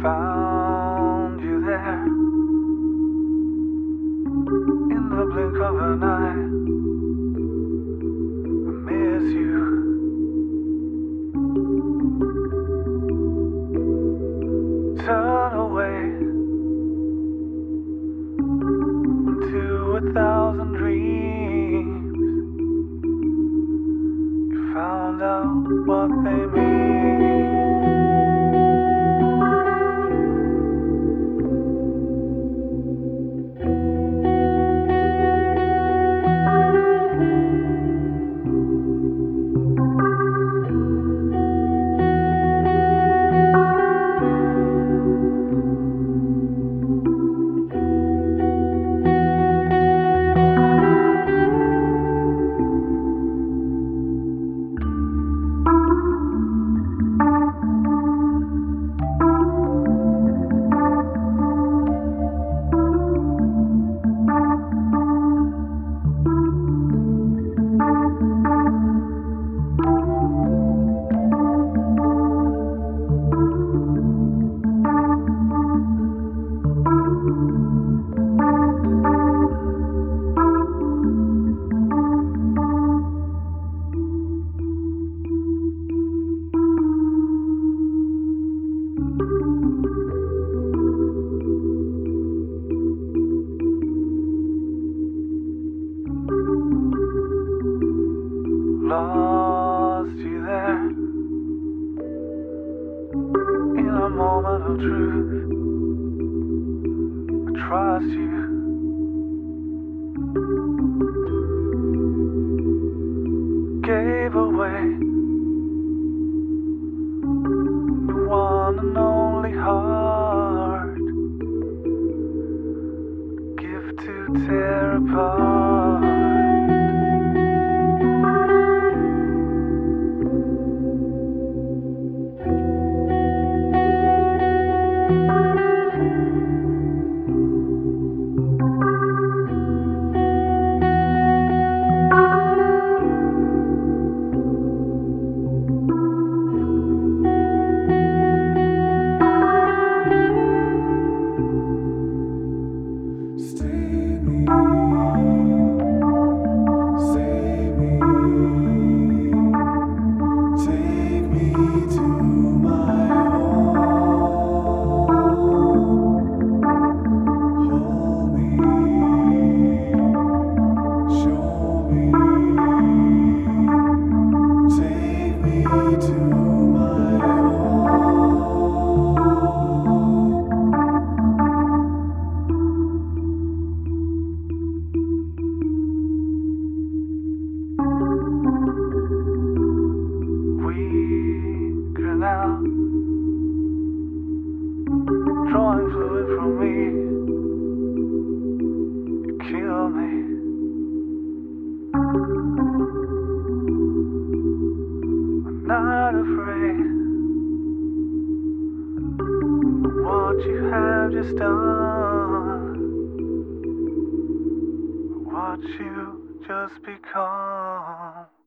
Found you there in the blink of an eye. I miss you. Turn away into 1,000 dreams. You found out what they mean. Lost you there in a moment of truth. I trust you. Gave away the one and only heart. Gift to tear apart. Now, drawing fluid from me, you kill me. I'm not afraid of what you have just done, what you just become.